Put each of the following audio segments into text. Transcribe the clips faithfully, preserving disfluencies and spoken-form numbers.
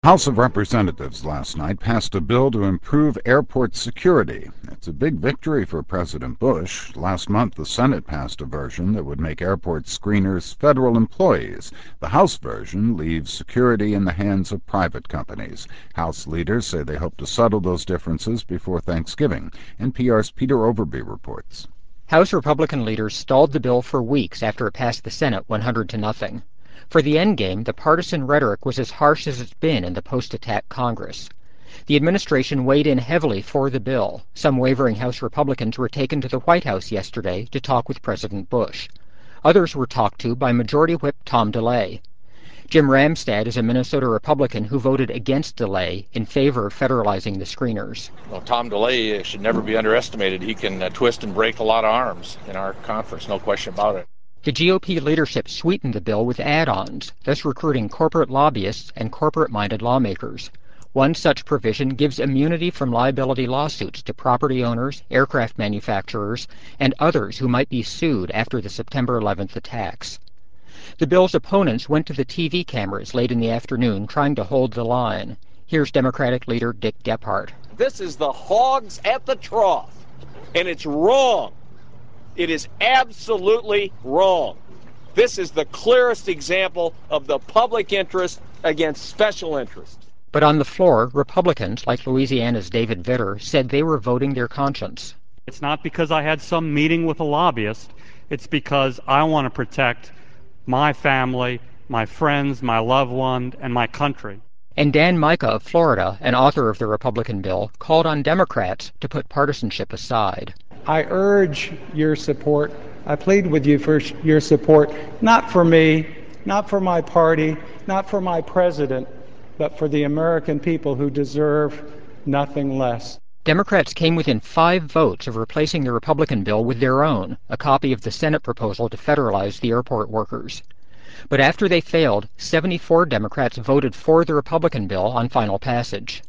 House of Representatives last night passed a bill to improve airport security. It's a big victory for President Bush. Last month, the Senate passed a version that would make airport screeners federal employees. The House version leaves security in the hands of private companies. House leaders say they hope to settle those differences before Thanksgiving. N P R's Peter Overby reports. House Republican leaders stalled the bill for weeks after it passed the Senate one hundred to nothing. For the endgame, the partisan rhetoric was as harsh as it's been in the post-attack Congress. The administration weighed in heavily for the bill. Some wavering House Republicans were taken to the White House yesterday to talk with President Bush. Others were talked to by Majority Whip Tom DeLay. Jim Ramstad is a Minnesota Republican who voted against DeLay in favor of federalizing the screeners. Well, Tom DeLay should never be underestimated. He can uh, twist and break a lot of arms in our conference, no question about it. The G O P leadership sweetened the bill with add-ons, thus recruiting corporate lobbyists and corporate-minded lawmakers. One such provision gives immunity from liability lawsuits to property owners, aircraft manufacturers, and others who might be sued after the September eleventh attacks. The bill's opponents went to the T V cameras late in the afternoon trying to hold the line. Here's Democratic leader Dick Gephardt. This is the hogs at the trough, and it's wrong. It is absolutely wrong. This is the clearest example of the public interest against special interest. But on the floor, Republicans, like Louisiana's David Vitter, said they were voting their conscience. It's not because I had some meeting with a lobbyist. It's because I want to protect my family, my friends, my loved one, and my country. And Dan Micah of Florida, an author of the Republican bill, called on Democrats to put partisanship aside. I urge your support. I plead with you for your support, not for me, not for my party, not for my president, but for the American people who deserve nothing less. Democrats came within five votes of replacing the Republican bill with their own, a copy of the Senate proposal to federalize the airport workers. But after they failed, seventy-four Democrats voted for the Republican bill on final passage.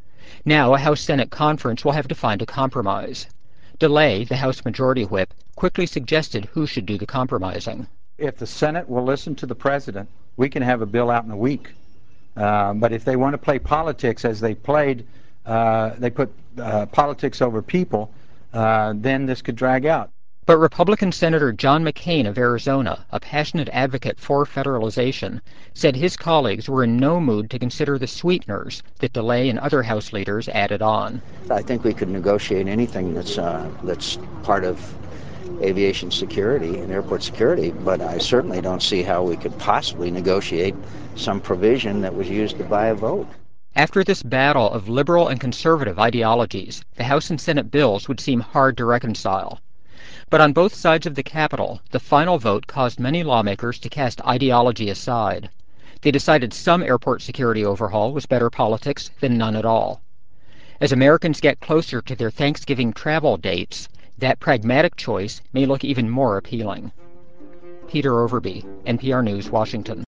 Now a House-Senate conference will have to find a compromise. DeLay, the House Majority Whip, quickly suggested who should do the compromising. If the Senate will listen to the president, we can have a bill out in a week. Uh, but if they want to play politics as they played, uh, they put uh, politics over people, uh, then this could drag out. But Republican Senator John McCain of Arizona, a passionate advocate for federalization, said his colleagues were in no mood to consider the sweeteners that DeLay and other House leaders added on. I think we could negotiate anything that's uh, that's part of aviation security and airport security, but I certainly don't see how we could possibly negotiate some provision that was used to buy a vote. After this battle of liberal and conservative ideologies, the House and Senate bills would seem hard to reconcile. But on both sides of the Capitol, the final vote caused many lawmakers to cast ideology aside. They decided some airport security overhaul was better politics than none at all. As Americans get closer to their Thanksgiving travel dates, that pragmatic choice may look even more appealing. Peter Overby, N P R News, Washington.